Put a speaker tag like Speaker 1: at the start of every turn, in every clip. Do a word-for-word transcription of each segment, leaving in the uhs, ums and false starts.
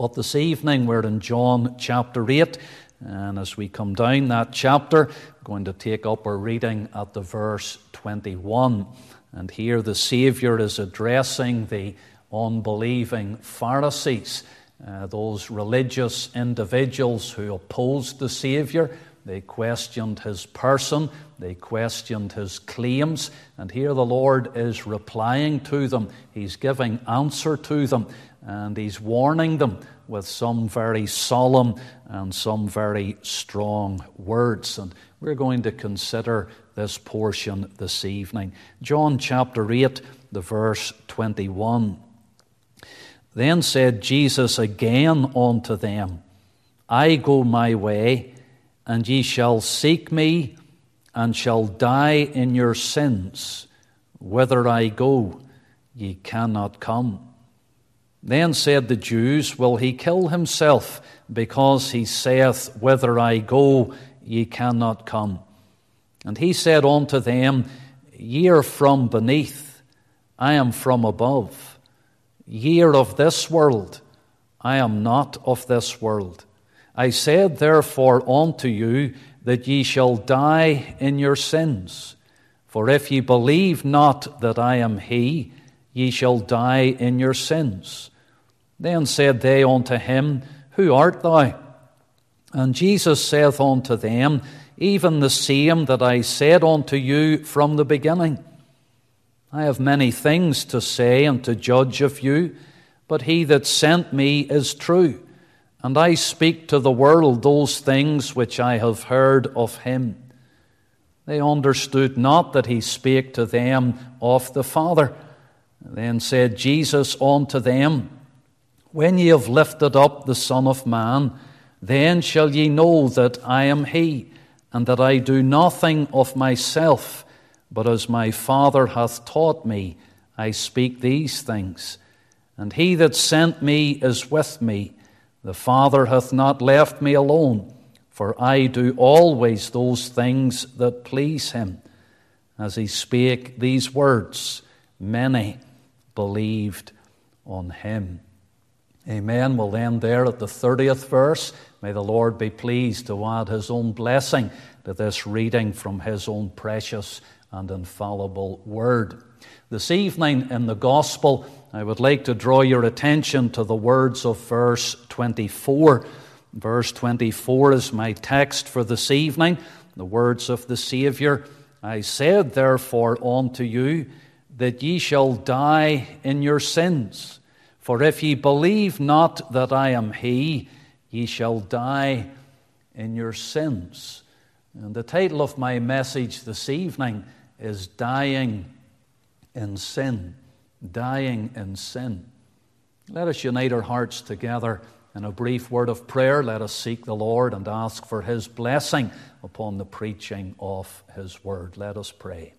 Speaker 1: But this evening we're in John chapter eight, and as we come down that chapter, we're going to take up our reading at the verse twenty-one. And here the Saviour is addressing the unbelieving Pharisees, uh, those religious individuals who opposed the Saviour. They questioned his person, they questioned his claims, and here the Lord is replying to them. He's giving answer to them, and he's warning them with some very solemn and some very strong words. And we're going to consider this portion this evening. John chapter eight, the verse twenty-one. Then said Jesus again unto them, I go my way, and ye shall seek me, and shall die in your sins. Whither I go, ye cannot come. Then said the Jews, Will he kill himself, because he saith, Whither I go, ye cannot come? And he said unto them, Ye are from beneath, I am from above. Ye are of this world, I am not of this world. I said therefore unto you, that ye shall die in your sins. For if ye believe not that I am he, ye shall die in your sins. Then said they unto him, Who art thou? And Jesus saith unto them, Even the same that I said unto you from the beginning. I have many things to say and to judge of you, but he that sent me is true, and I speak to the world those things which I have heard of him. They understood not that he spake to them of the Father. Then said Jesus unto them, When ye have lifted up the Son of Man, then shall ye know that I am he, and that I do nothing of myself, but as my Father hath taught me, I speak these things. And he that sent me is with me. The Father hath not left me alone, for I do always those things that please him. As he spake these words, many believed on him. Amen. We'll end there at the thirtieth verse. May the Lord be pleased to add his own blessing to this reading from his own precious and infallible word. This evening in the Gospel, I would like to draw your attention to the words of verse twenty-four. Verse twenty-four is my text for this evening. The words of the Saviour, I said therefore unto you, that ye shall die in your sins. For if ye believe not that I am he, ye shall die in your sins. And the title of my message this evening is Dying in Sin. Dying in sin. Let us unite our hearts together in a brief word of prayer. Let us seek the Lord and ask for his blessing upon the preaching of his word. Let us pray.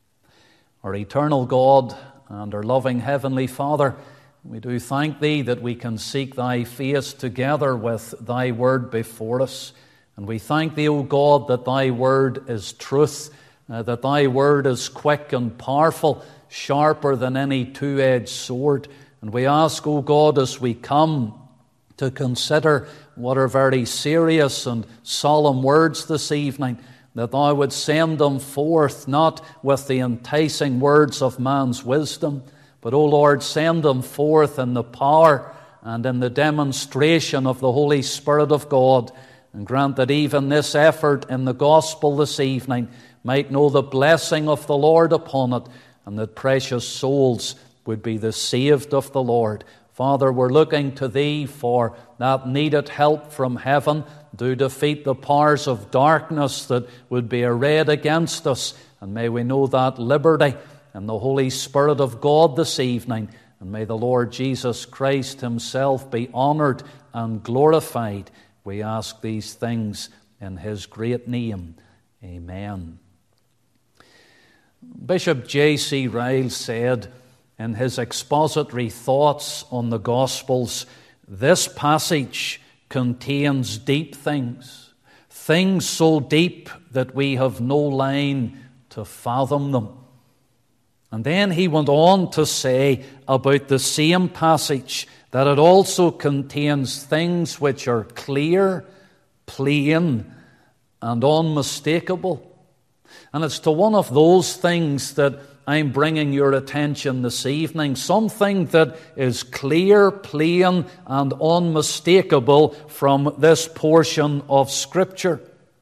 Speaker 1: Our eternal God and our loving heavenly Father, we do thank thee that we can seek thy face together with thy word before us. And we thank thee, O God, that thy word is truth, uh, that thy word is quick and powerful, sharper than any two-edged sword. And we ask, O God, as we come to consider what are very serious and solemn words this evening, that thou would send them forth not with the enticing words of man's wisdom, but, O Lord, send them forth in the power and in the demonstration of the Holy Spirit of God, and grant that even this effort in the gospel this evening might know the blessing of the Lord upon it, and that precious souls would be the saved of the Lord. Father, we're looking to thee for that needed help from heaven. Do defeat the powers of darkness that would be arrayed against us, and may we know that liberty in the Holy Spirit of God this evening, and may the Lord Jesus Christ himself be honored and glorified. We ask these things in his great name. Amen. Bishop J C Ryle said in his expository thoughts on the Gospels, this passage contains deep things, things so deep that we have no line to fathom them. And then he went on to say about the same passage that it also contains things which are clear, plain, and unmistakable. And it's to one of those things that I'm bringing your attention this evening, something that is clear, plain, and unmistakable from this portion of Scripture.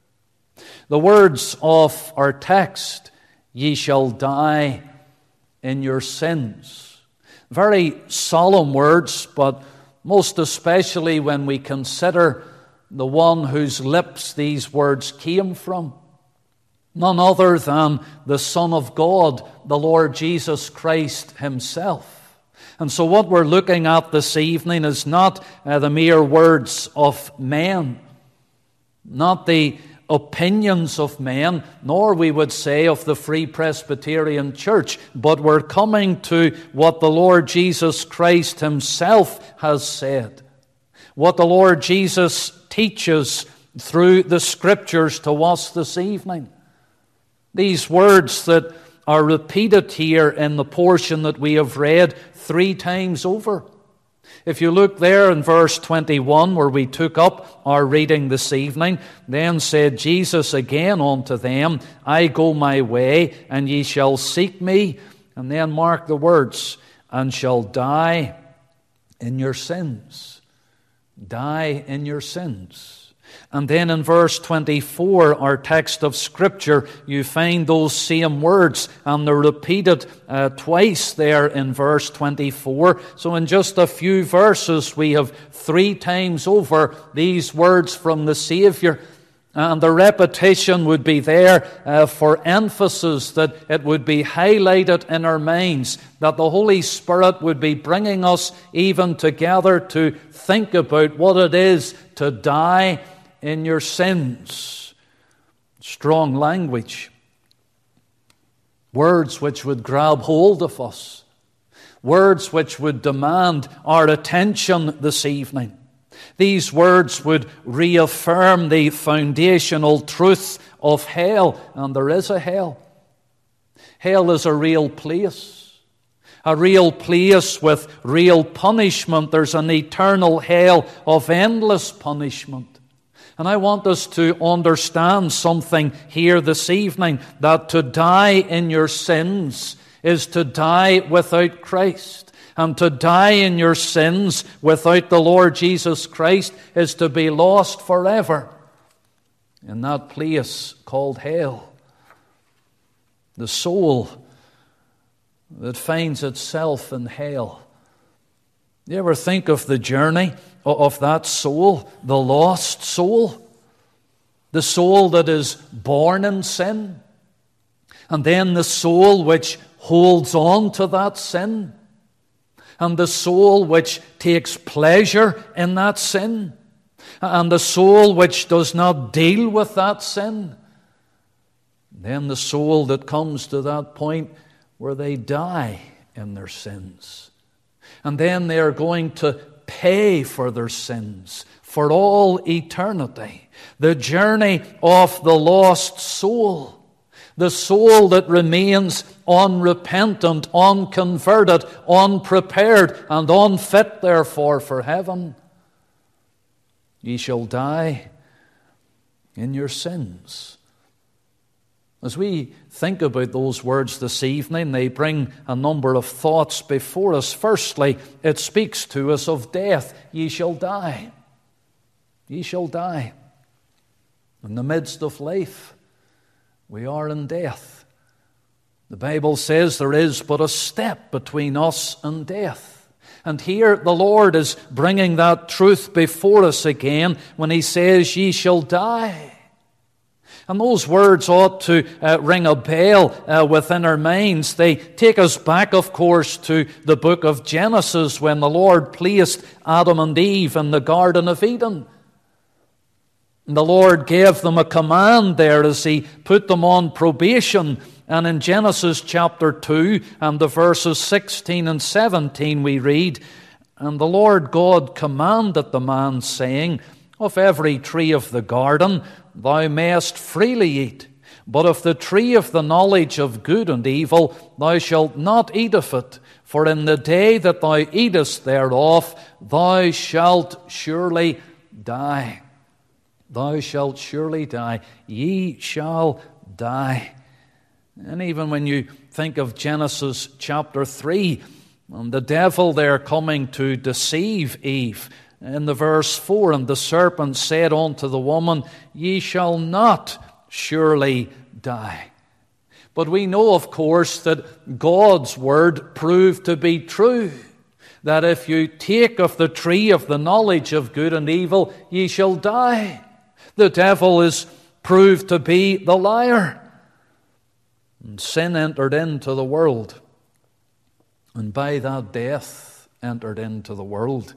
Speaker 1: The words of our text, "Ye shall die in your sins." Very solemn words, but most especially when we consider the one whose lips these words came from. None other than the Son of God, the Lord Jesus Christ himself. And so what we're looking at this evening is not uh, the mere words of men, not the opinions of men, nor we would say of the Free Presbyterian Church, but we're coming to what the Lord Jesus Christ himself has said, what the Lord Jesus teaches through the Scriptures to us this evening. These words that are repeated here in the portion that we have read three times over. If you look there in verse twenty-one, where we took up our reading this evening, "Then said Jesus again unto them, I go my way, and ye shall seek me." And then mark the words, "and shall die in your sins." Die in your sins. And then in verse twenty-four, our text of Scripture, you find those same words, and they're repeated uh, twice there in verse twenty-four. So in just a few verses, we have three times over these words from the Savior. And the repetition would be there uh, for emphasis, that it would be highlighted in our minds, that the Holy Spirit would be bringing us even together to think about what it is to die in your sins. Strong language. Words which would grab hold of us. Words which would demand our attention this evening. These words would reaffirm the foundational truth of hell, and there is a hell. Hell is a real place. A real place with real punishment. There's an eternal hell of endless punishment. And I want us to understand something here this evening, that to die in your sins is to die without Christ. And to die in your sins without the Lord Jesus Christ is to be lost forever in that place called hell. The soul that finds itself in hell. You ever think of the journey of that soul, the lost soul? The soul that is born in sin, and then the soul which holds on to that sin, and the soul which takes pleasure in that sin, and the soul which does not deal with that sin. Then the soul that comes to that point where they die in their sins. And then they are going to pay for their sins for all eternity. The journey of the lost soul. The soul that remains unrepentant, unconverted, unprepared, and unfit, therefore, for heaven. Ye shall die in your sins. As we think about those words this evening, they bring a number of thoughts before us. Firstly, it speaks to us of death. Ye shall die. Ye shall die. In the midst of life, we are in death. The Bible says there is but a step between us and death. And here the Lord is bringing that truth before us again when He says, "Ye shall die." And those words ought to uh, ring a bell uh, within our minds. They take us back, of course, to the book of Genesis when the Lord placed Adam and Eve in the Garden of Eden. And the Lord gave them a command there as He put them on probation. And in Genesis chapter two and the verses sixteen and seventeen we read, "And the Lord God commanded the man, saying, Of every tree of the garden thou mayest freely eat, But of the tree of the knowledge of good and evil thou shalt not eat of it, for in the day that thou eatest thereof thou shalt surely die. Thou shalt surely die. Ye shall die. And even when you think of Genesis chapter three, and the devil there coming to deceive Eve, in the verse four, and the serpent said unto the woman, Ye shall not surely die. But we know, of course, that God's word proved to be true, that if you take of the tree of the knowledge of good and evil, ye shall die. The devil is proved to be the liar. And sin entered into the world, and by that death entered into the world.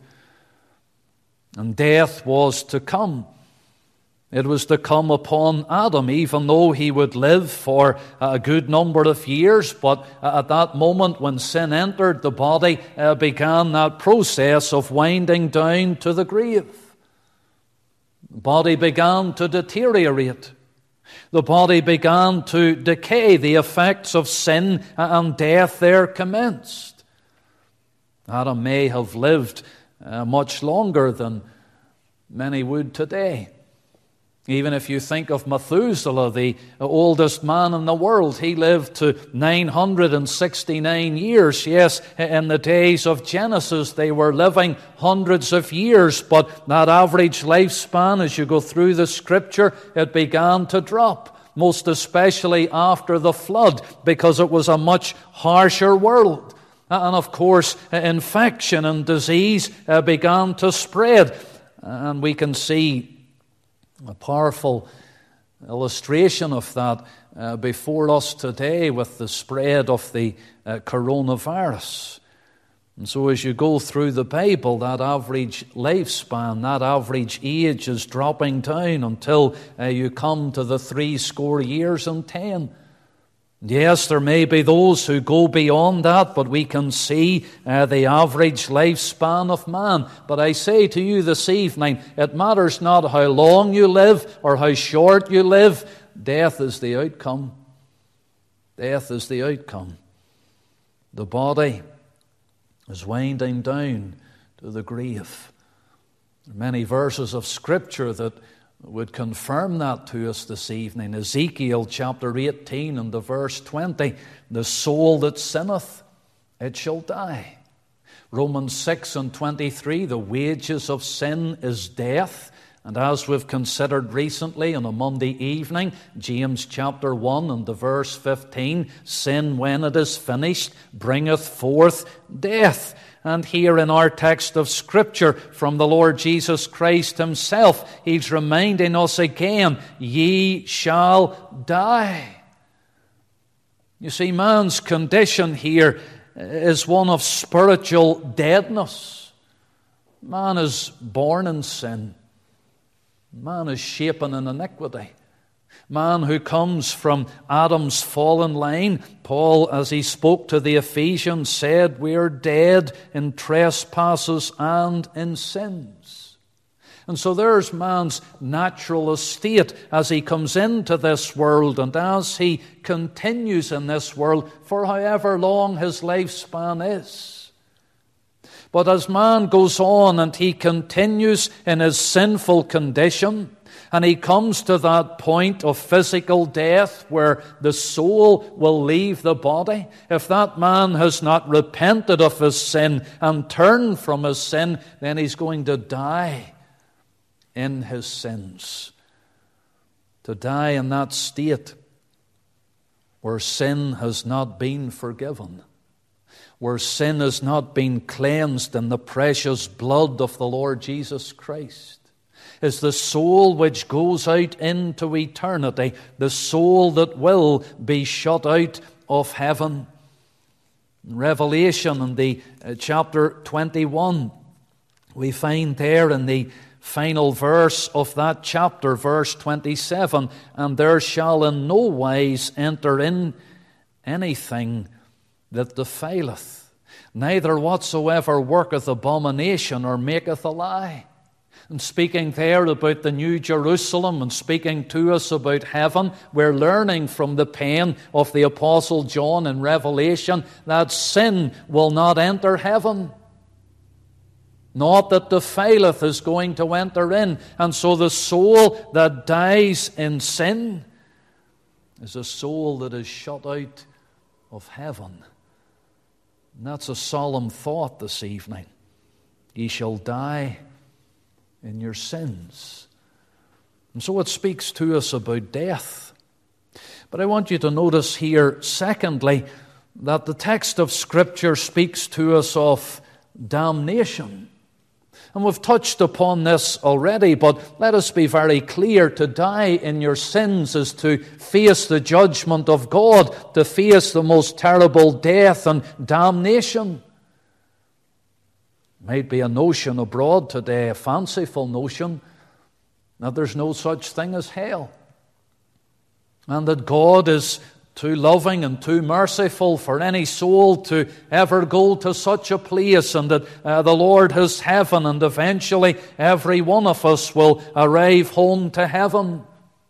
Speaker 1: And death was to come. It was to come upon Adam, even though he would live for a good number of years. But at that moment when sin entered the body, uh, began that process of winding down to the grave. The body began to deteriorate. The body began to decay. The effects of sin and death there commenced. Adam may have lived uh, much longer than many would today. Even if you think of Methuselah, the oldest man in the world, he lived to nine hundred sixty-nine years. Yes, in the days of Genesis, they were living hundreds of years, but that average lifespan, as you go through the Scripture, it began to drop, most especially after the flood, because it was a much harsher world. And of course, infection and disease began to spread, and we can see a powerful illustration of that uh, before us today with the spread of the uh, coronavirus. And so as you go through the Bible, that average lifespan, that average age is dropping down until uh, you come to the three score years and ten. Yes, there may be those who go beyond that, but we can see uh, the average lifespan of man. But I say to you this evening, it matters not how long you live or how short you live. Death is the outcome. Death is the outcome. The body is winding down to the grave. There are many verses of Scripture that would confirm that to us this evening. Ezekiel chapter eighteen and the verse twenty, the soul that sinneth, it shall die. Romans six and twenty-three, the wages of sin is death. And as we've considered recently on a Monday evening, James chapter one and the verse fifteen, sin when it is finished bringeth forth death. And here in our text of Scripture from the Lord Jesus Christ Himself, He's reminding us again, ye shall die. You see, man's condition here is one of spiritual deadness. Man is born in sin. Man is shapen in iniquity. Man who comes from Adam's fallen line, Paul, as he spoke to the Ephesians, said, we are dead in trespasses and in sins. And so there's man's natural estate as he comes into this world and as he continues in this world for however long his lifespan is. But as man goes on and he continues in his sinful condition, and he comes to that point of physical death where the soul will leave the body. If that man has not repented of his sin and turned from his sin, then he's going to die in his sins. To die in that state where sin has not been forgiven, where sin has not been cleansed in the precious blood of the Lord Jesus Christ, is the soul which goes out into eternity, the soul that will be shut out of heaven. In Revelation, in the uh, chapter twenty-one, we find there in the final verse of that chapter, verse twenty-seven, and there shall in no wise enter in anything that defileth, neither whatsoever worketh abomination or maketh a lie. And speaking there about the New Jerusalem and speaking to us about heaven, we're learning from the pen of the Apostle John in Revelation that sin will not enter heaven. Not that defileth is going to enter in. And so the soul that dies in sin is a soul that is shut out of heaven. And that's a solemn thought this evening. Ye shall die in your sins. And so it speaks to us about death. But I want you to notice here, secondly, that the text of Scripture speaks to us of damnation. And we've touched upon this already, but let us be very clear. To die in your sins is to face the judgment of God, to face the most terrible death and damnation. Might be a notion abroad today, a fanciful notion, that there's no such thing as hell, and that God is too loving and too merciful for any soul to ever go to such a place, and that uh, the Lord has heaven, and eventually every one of us will arrive home to heaven.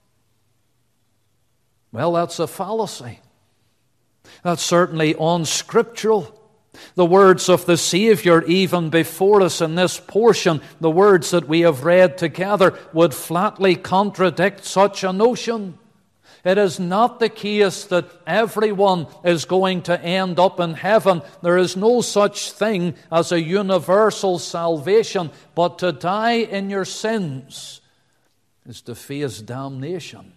Speaker 1: Well, that's a fallacy. That's certainly unscriptural. The words of the Savior, even before us in this portion, the words that we have read together, would flatly contradict such a notion. It is not the case that everyone is going to end up in heaven. There is no such thing as a universal salvation, but to die in your sins is to face damnation.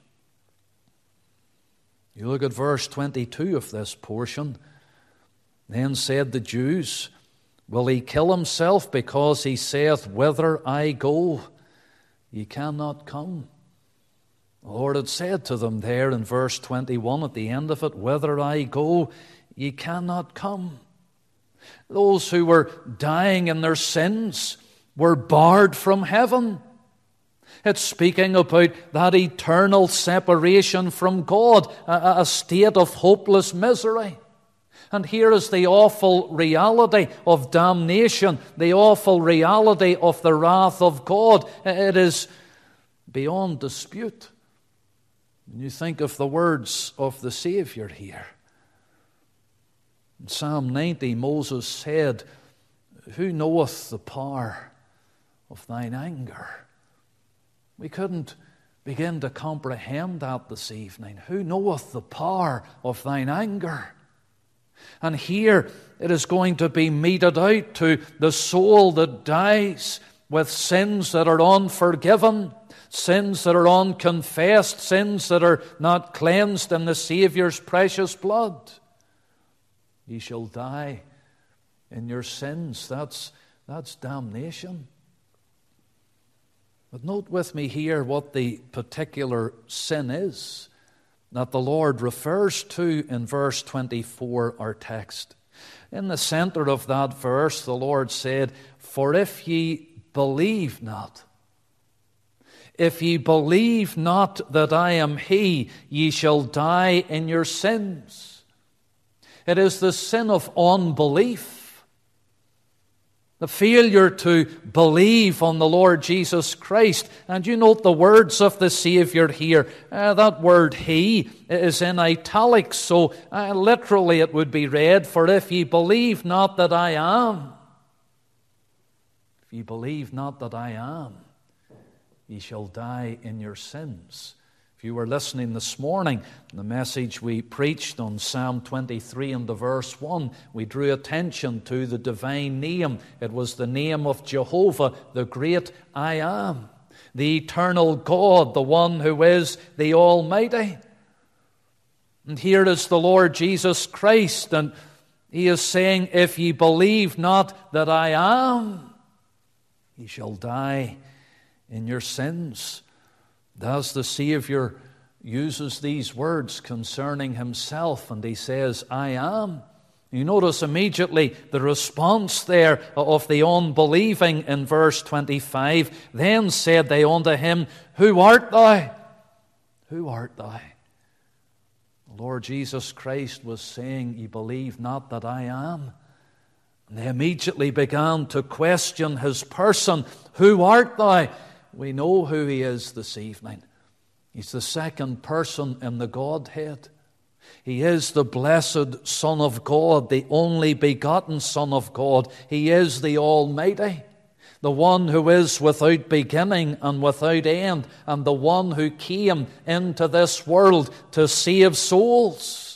Speaker 1: You look at verse twenty-two of this portion. Then said the Jews, will he kill himself because he saith, whither I go, ye cannot come? The Lord had said to them there in verse twenty-one at the end of it, whither I go, ye cannot come. Those who were dying in their sins were barred from heaven. It's speaking about that eternal separation from God, a, a state of hopeless misery. And here is the awful reality of damnation, the awful reality of the wrath of God. It is beyond dispute. You think of the words of the Savior here. In Psalm ninety, Moses said, who knoweth the power of thine anger? We couldn't begin to comprehend that this evening. Who knoweth the power of thine anger? And here it is going to be meted out to the soul that dies with sins that are unforgiven, sins that are unconfessed, sins that are not cleansed in the Saviour's precious blood. Ye shall die in your sins. That's, that's damnation. But note with me here what the particular sin is that the Lord refers to in verse twenty-four, our text. In the center of that verse, the Lord said, for if ye believe not, if ye believe not that I am He, ye shall die in your sins. It is the sin of unbelief. The failure to believe on the Lord Jesus Christ. And you note the words of the Savior here. Uh, that word He is in italics, so uh, literally it would be read, for if ye believe not that I am, if ye believe not that I am, ye shall die in your sins. If you were listening this morning, the message we preached on Psalm twenty-three and the verse one, we drew attention to the divine name. It was the name of Jehovah, the great I Am, the eternal God, the one who is the Almighty. And here is the Lord Jesus Christ, and He is saying, if ye believe not that I am, ye shall die in your sins. As the Savior uses these words concerning Himself, and He says, I am. You notice immediately the response there of the unbelieving in verse twenty-five. Then said they unto Him, who art thou? Who art thou? The Lord Jesus Christ was saying, ye believe not that I am. And they immediately began to question his person. Who art thou? We know who he is this evening. He's the second person in the Godhead. He is the blessed Son of God, the only begotten Son of God. He is the Almighty, the one who is without beginning and without end, and the one who came into this world to save souls.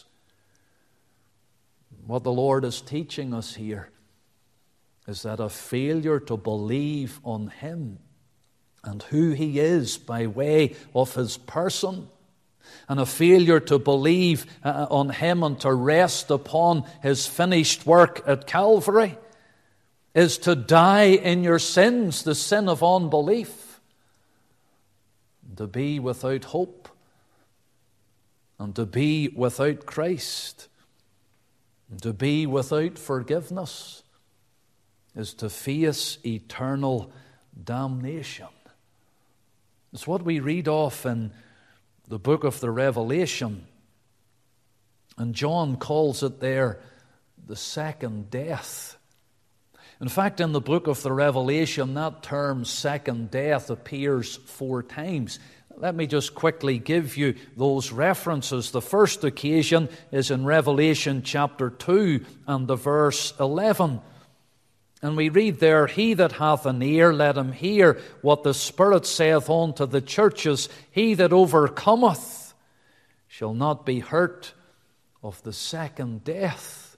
Speaker 1: What the Lord is teaching us here is that a failure to believe on him and who he is by way of his person, and a failure to believe uh, on him and to rest upon his finished work at Calvary, is to die in your sins, the sin of unbelief, to be without hope, and to be without Christ, and to be without forgiveness, is to face eternal damnation. It's what we read of in the book of the Revelation. And John calls it there the second death. In fact, in the book of the Revelation, that term second death appears four times. Let me just quickly give you those references. The first occasion is in Revelation chapter two and the verse eleven. And we read there, He that hath an ear, let him hear what the Spirit saith unto the churches. He that overcometh shall not be hurt of the second death.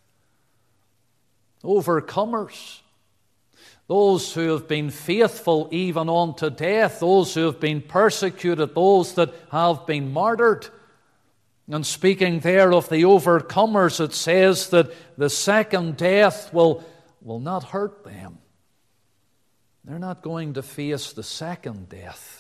Speaker 1: Overcomers, those who have been faithful even unto death, those who have been persecuted, those that have been martyred. And speaking there of the overcomers, it says that the second death will will not hurt them. They're not going to face the second death.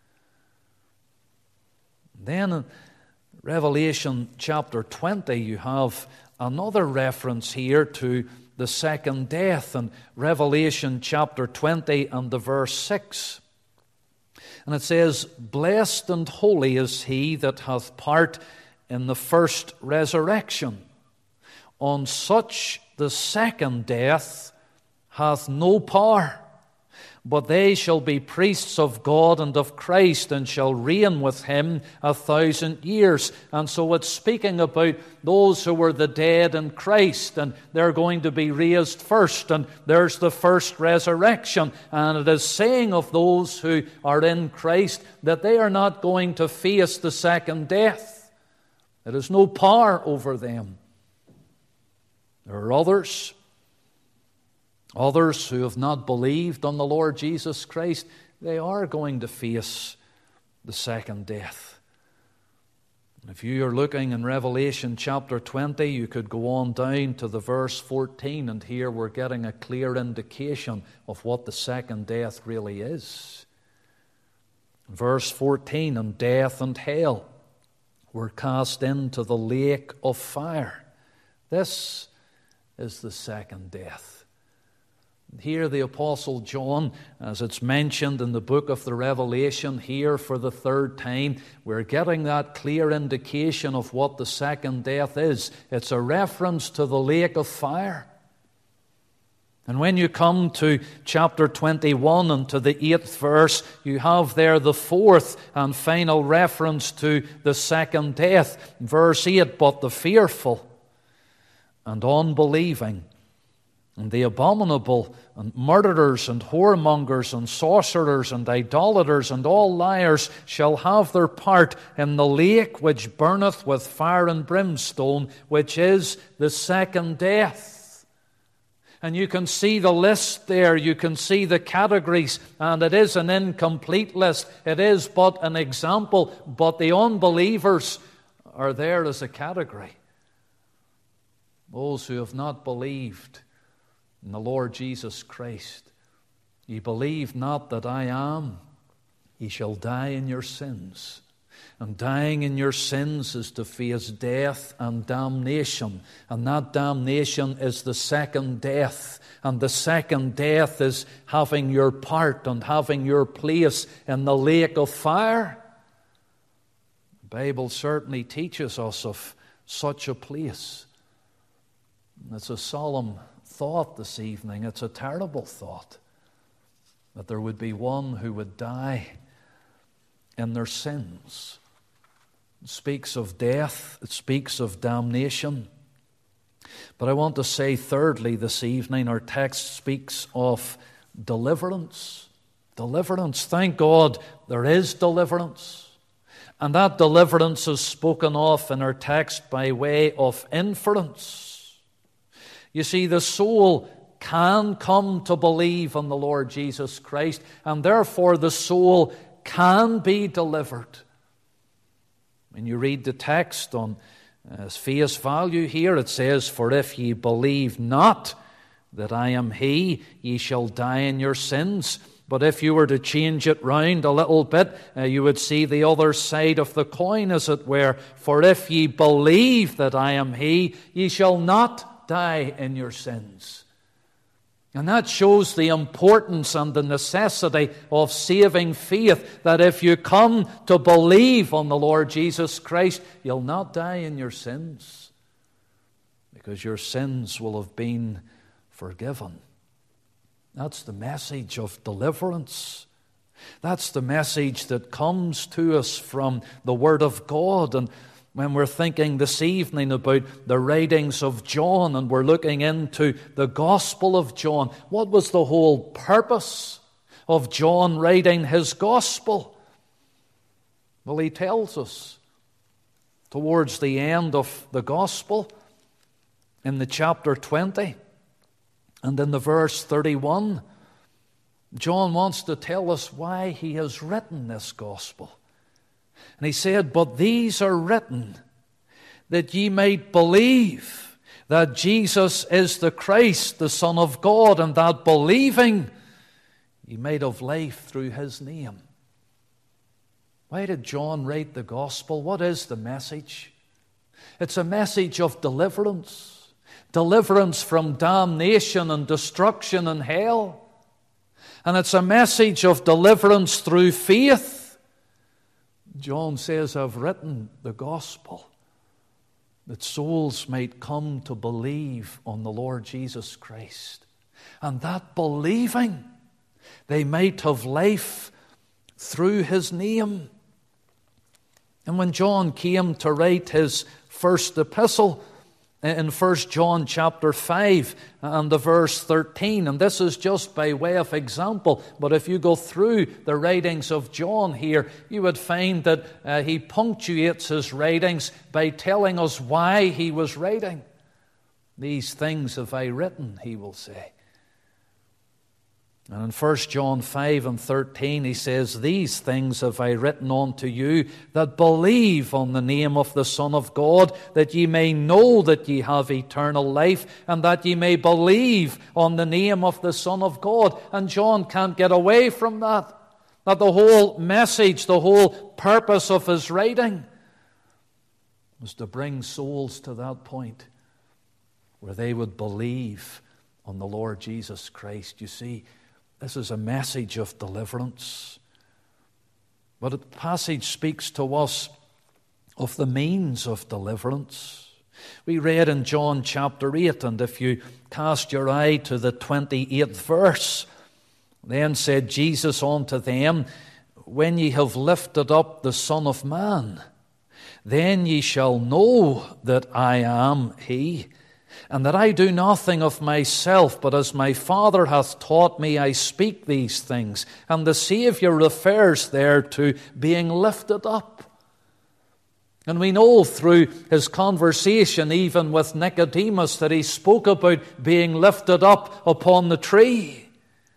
Speaker 1: Then in Revelation chapter twenty, you have another reference here to the second death, in Revelation chapter twenty and the verse six. And it says, Blessed and holy is he that hath part in the first resurrection. On such the second death hath no power, but they shall be priests of God and of Christ, and shall reign with him a thousand years. And so it's speaking about those who were the dead in Christ, and they're going to be raised first, and there's the first resurrection. And it is saying of those who are in Christ that they are not going to face the second death. There is no power over them. There are others, others who have not believed on the Lord Jesus Christ. They are going to face the second death. If you are looking in Revelation chapter twenty, you could go on down to the verse fourteen, and here we're getting a clear indication of what the second death really is. Verse fourteen, And death and hell were cast into the lake of fire. This is the second death. Here the Apostle John, as it's mentioned in the book of the Revelation, here for the third time, we're getting that clear indication of what the second death is. It's a reference to the lake of fire. And when you come to chapter twenty-one and to the eighth verse, you have there the fourth and final reference to the second death. Verse eight, But the fearful and unbelieving, and the abominable, and murderers, and whoremongers, and sorcerers, and idolaters, and all liars shall have their part in the lake which burneth with fire and brimstone, which is the second death. And you can see the list there, you can see the categories, and it is an incomplete list. It is but an example, but the unbelievers are there as a category. Those who have not believed in the Lord Jesus Christ. Ye believe not that I am, ye shall die in your sins. And dying in your sins is to face death and damnation. And that damnation is the second death. And the second death is having your part and having your place in the lake of fire. The Bible certainly teaches us of such a place. It's a solemn thought this evening. It's a terrible thought that there would be one who would die in their sins. It speaks of death. It speaks of damnation. But I want to say, thirdly, this evening, our text speaks of deliverance. Deliverance. Thank God there is deliverance. And that deliverance is spoken of in our text by way of inference. You see, the soul can come to believe on the Lord Jesus Christ, and therefore the soul can be delivered. When you read the text on uh, face value here, it says, "For if ye believe not that I am He, ye shall die in your sins." But if you were to change it round a little bit, uh, you would see the other side of the coin, as it were. "For if ye believe that I am He, ye shall not die in your sins." And that shows the importance and the necessity of saving faith, that if you come to believe on the Lord Jesus Christ, you'll not die in your sins, because your sins will have been forgiven. That's the message of deliverance. That's the message that comes to us from the Word of God. And when we're thinking this evening about the writings of John and we're looking into the Gospel of John, what was the whole purpose of John writing his Gospel? Well, he tells us towards the end of the Gospel, in the chapter twenty and in the verse thirty-one, John wants to tell us why he has written this Gospel. And he said, "But these are written that ye might believe that Jesus is the Christ, the Son of God, and that believing ye might have life through his name." Why did John write the Gospel? What is the message? It's a message of deliverance. Deliverance from damnation and destruction and hell. And it's a message of deliverance through faith. John says, "I've written the Gospel that souls might come to believe on the Lord Jesus Christ, and that believing they might have life through his name." And when John came to write his first epistle, in First John chapter five and the verse thirteen, and this is just by way of example, but if you go through the writings of John here, you would find that uh, he punctuates his writings by telling us why he was writing. "These things have I written," he will say. And in First John five and thirteen, he says, "These things have I written unto you that believe on the name of the Son of God, that ye may know that ye have eternal life, and that ye may believe on the name of the Son of God." And John can't get away from that. That the whole message, the whole purpose of his writing was to bring souls to that point where they would believe on the Lord Jesus Christ. You see, this is a message of deliverance. But the passage speaks to us of the means of deliverance. We read in John chapter eight, and if you cast your eye to the twenty-eighth verse, "Then said Jesus unto them, When ye have lifted up the Son of Man, then ye shall know that I am He, and that I do nothing of myself, but as my Father hath taught me, I speak these things." And the Saviour refers there to being lifted up. And we know through his conversation, even with Nicodemus, that he spoke about being lifted up upon the tree.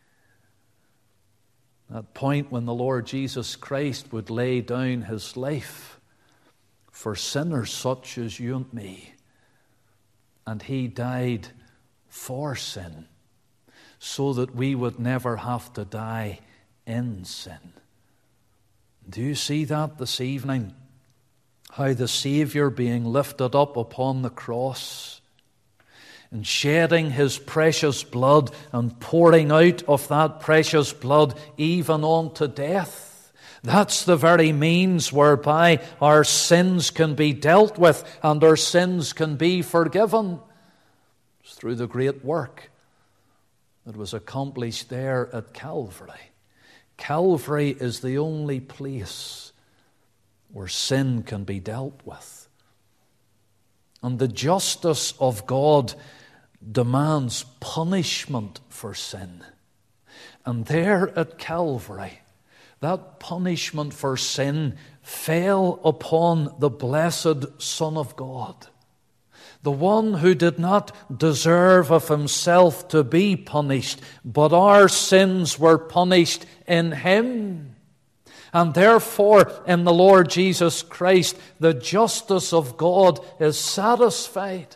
Speaker 1: That point when the Lord Jesus Christ would lay down his life for sinners such as you and me. And he died for sin, so that we would never have to die in sin. Do you see that this evening? How the Saviour being lifted up upon the cross and shedding his precious blood and pouring out of that precious blood even unto death. That's the very means whereby our sins can be dealt with and our sins can be forgiven. It's through the great work that was accomplished there at Calvary. Calvary is the only place where sin can be dealt with. And the justice of God demands punishment for sin. And there at Calvary, that punishment for sin fell upon the blessed Son of God, the one who did not deserve of himself to be punished, but our sins were punished in him. And therefore, in the Lord Jesus Christ, the justice of God is satisfied.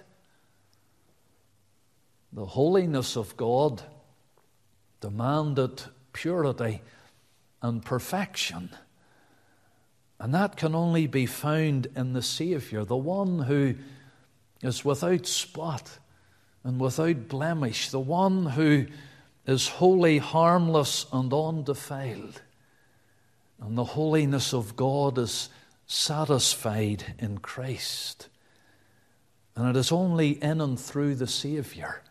Speaker 1: The holiness of God demanded purity and perfection. And that can only be found in the Savior, the one who is without spot and without blemish, the one who is holy, harmless, and undefiled. And the holiness of God is satisfied in Christ. And it is only in and through the Savior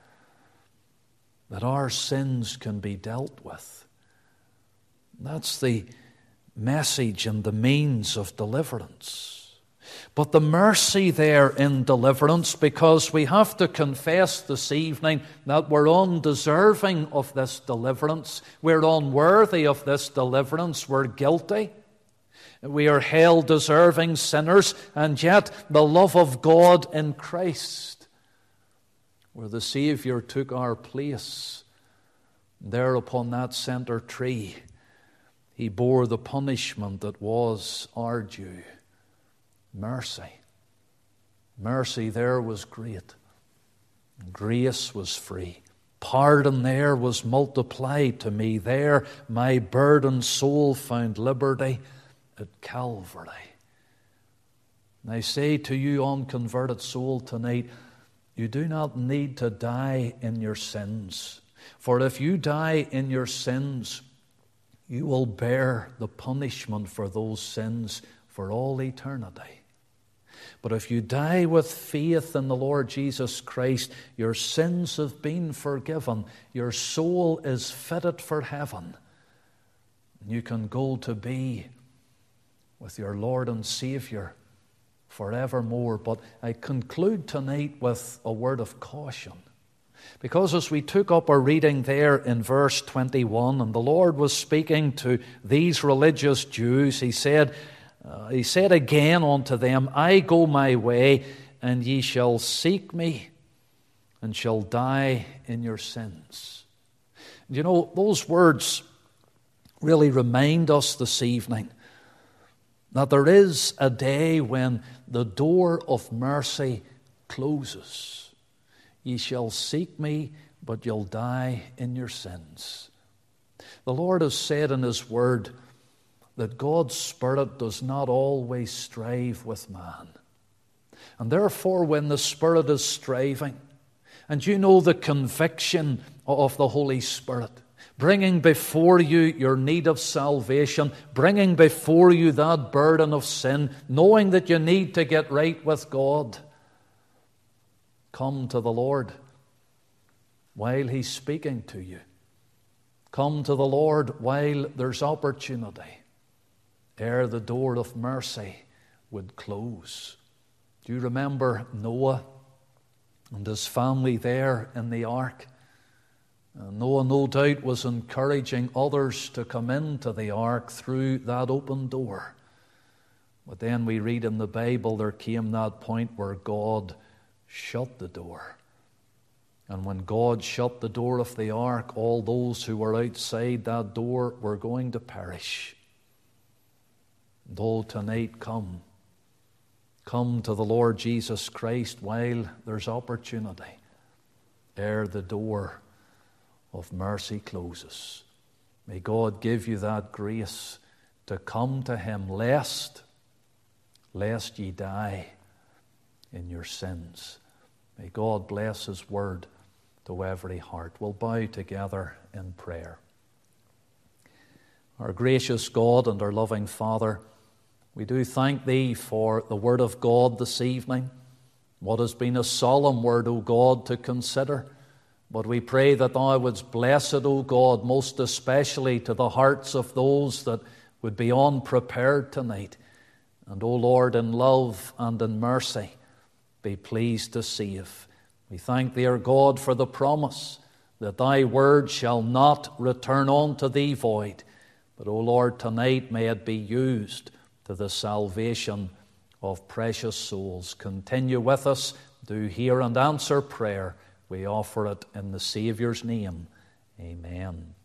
Speaker 1: that our sins can be dealt with. That's the message and the means of deliverance. But the mercy there in deliverance, because we have to confess this evening that we're undeserving of this deliverance, we're unworthy of this deliverance, we're guilty, we are hell-deserving sinners, and yet the love of God in Christ, where the Savior took our place, there upon that center tree, he bore the punishment that was our due. Mercy. Mercy there was great. Grace was free. Pardon there was multiplied to me. There my burdened soul found liberty at Calvary. And I say to you, unconverted soul, tonight, you do not need to die in your sins. For if you die in your sins, you will bear the punishment for those sins for all eternity. But if you die with faith in the Lord Jesus Christ, your sins have been forgiven. Your soul is fitted for heaven. You can go to be with your Lord and Savior forevermore. But I conclude tonight with a word of caution. Because as we took up our reading there in verse twenty-one, and the Lord was speaking to these religious Jews, He said, uh, He said again unto them, I go my way, and ye shall seek me, and shall die in your sins. And you know, those words really remind us this evening that there is a day when the door of mercy closes. Ye shall seek me, but you'll die in your sins. The Lord has said in His Word that God's Spirit does not always strive with man. And therefore, when the Spirit is striving, and you know the conviction of the Holy Spirit, bringing before you your need of salvation, bringing before you that burden of sin, knowing that you need to get right with God, come to the Lord while He's speaking to you. Come to the Lord while there's opportunity, ere the door of mercy would close. Do you remember Noah and his family there in the ark? Uh, Noah, no doubt, was encouraging others to come into the ark through that open door. But then we read in the Bible there came that point where God shut the door. And when God shut the door of the ark, all those who were outside that door were going to perish. And oh, tonight come. Come to the Lord Jesus Christ while there's opportunity, ere the door of mercy closes. May God give you that grace to come to Him, lest, lest ye die in your sins. May God bless His word to every heart. We'll bow together in prayer. Our gracious God and our loving Father, we do thank Thee for the word of God this evening. what has been a solemn word, O God, to consider. But we pray that Thou wouldst bless it, O God, most especially to the hearts of those that would be unprepared tonight. And, O Lord, in love and in mercy, be pleased to save. We thank Thee, our God, for the promise that Thy word shall not return unto Thee void. But, O Lord, tonight may it be used to the salvation of precious souls. Continue with us. Do hear and answer prayer. We offer it in the Saviour's name. Amen.